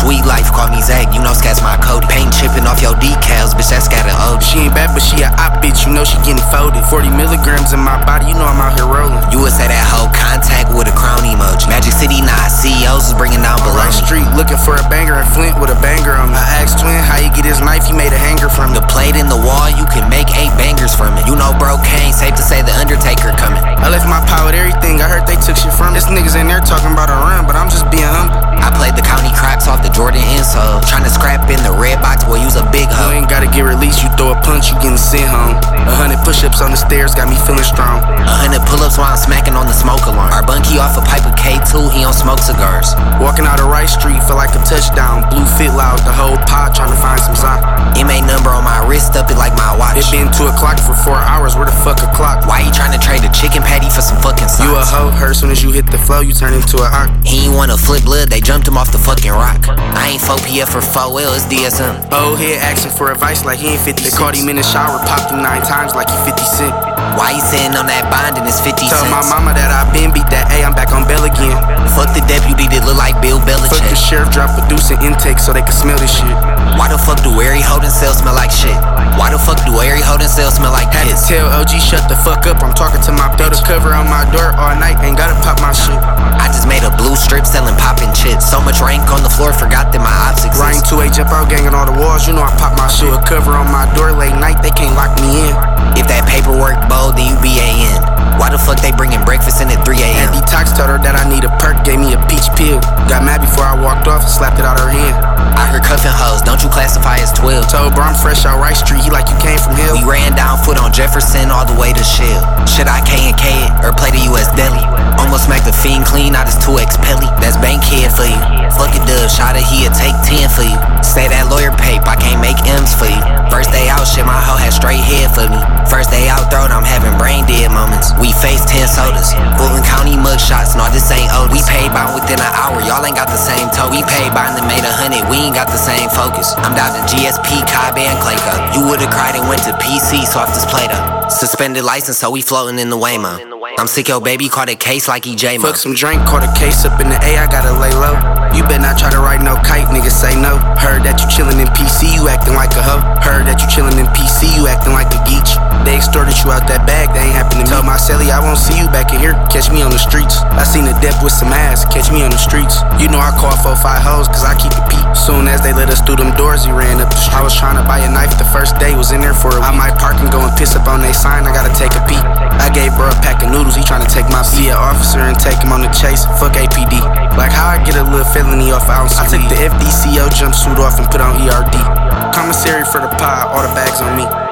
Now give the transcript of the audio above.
Sweet life, call me Zach, you know Scat's my code. Paint chipping off your decals, bitch, that's got an OG. She ain't bad, but she a op bitch, you know she getting folded. 40 milligrams in my body, you know I'm out here rolling. You would say that whole contact with a crown emoji. Magic City, nah, CEOs is bringing down below Right street, looking for a banger in Flint with a banger on me. I asked Twin how he get his knife, he made a hanger from it. The plate in the wall, you can make 8 bangers from it. You know bro Kane, safe to say the Undertaker coming. I left my pie with everything, I heard they took shit from me. This niggas in there talking about a run, but I'm just being humble. I played the county cracks off the Jordan insole. Tryna scrap in the red box, boy, use a big hoe. You ain't gotta get released, you throw a punch, you getting sent home. 100 push-ups on the stairs got me feeling strong. 100 pull-ups while I'm smacking on the smoke alarm. Our bunkie off a pipe of K2, he don't smoke cigars. Walking out of Rice Street, feel like a touchdown. Blue fit loud, the whole pod tryna find some sign. MA number on my wrist, up it like my watch. It been 2 o'clock for 4 hours, where the fuck a clock? Why you tryna trade a chicken patty for some fucking socks? You a hoe, her soon as you hit the flow, you turn into a ock. He ain't wanna flip blood, they jumped him off the fucking rock. I ain't 4PF or 4L, it's DSM. Old head asking for advice like he ain't 50. They caught him in the shower, popped him 9 times like he 50 Cent. Why you sitting on that bond and it's 50 cents? Tell my mama that I been beat that A, I'm back on bail again. Fuck the deputy that look like Bill Belichick. Fuck the sheriff, drop a deuce in intake so they can smell this shit. Why the fuck do Airy Holden cell smell like shit? Why the fuck do Airy Holden cell smell like Had piss? to tell OG shut the fuck up, I'm talking to my bitch. Throw the cover on my door all night, ain't gotta pop my shit. I just made a blue strip selling poppin' chips. So much rank on the floor, forgot that my ops exist. Ryan 2A jump out, gang on all the walls, you know I pop my shit. A cover on my door late night, they can't lock me in. If that paperwork bold, then you BAN. Why the fuck they bringin' breakfast in at 3 And a.m.? detox told her that I need a perk, gave me a peach pill. Got mad before I walked off and slapped it out her hand. I heard cuffin' hoes, don't you classify as 12? Told bro I'm fresh out Rice Street, he like you came from hell. We ran down foot on Jefferson all the way to Shell. Should I K&K it or play the US Deli? Almost smacked the fiend clean out his 2X Pelly. That's Bankhead for you. Fuck a dub, shot it, he'll take 10 for you. Say that lawyer pape, I can't make M's for you. First day out, shit, my hoe had straight head for me. First day out, throat, I'm having brain dead moments. We faced 10 sodas, Fulton County mug shots, no, this ain't old. We paid by within an hour, y'all ain't got the same toe. We paid by and made 100, we ain't got the same focus. I'm down to GSP, Cobb, and Clayco. You would've cried and went to PC, so off this Play-Doh. Suspended license, so we floating in the Waymo. I'm sick, yo baby caught a case like EJ Mo. Fuck some drink, caught a case up in the A, I gotta lay low. You better not try to ride no kite, niggas say no. Heard that you chillin' in PC, you acting like a hoe. Heard that you chillin' in PC, you acting like a geech. They extorted you out that bag, they ain't happen to me. Tell my celly I won't see you back in here, catch me on the streets. I seen a dep with some ass, catch me on the streets. You know I call 4-5 hoes, cause I keep it peep. Soon as they let us through them doors, he ran up the street. I was tryna buy a knife the first day, was in there for a week. I might park and go and piss up on they sign, I gotta take a peek. I gave bro a pack of noodles, he tryna take my see an officer and take him on the chase, fuck APD. Like how I get a little felony off ounce. I took the FDCO jumpsuit off and put on ERD. Commissary for the pod, all the bags on me.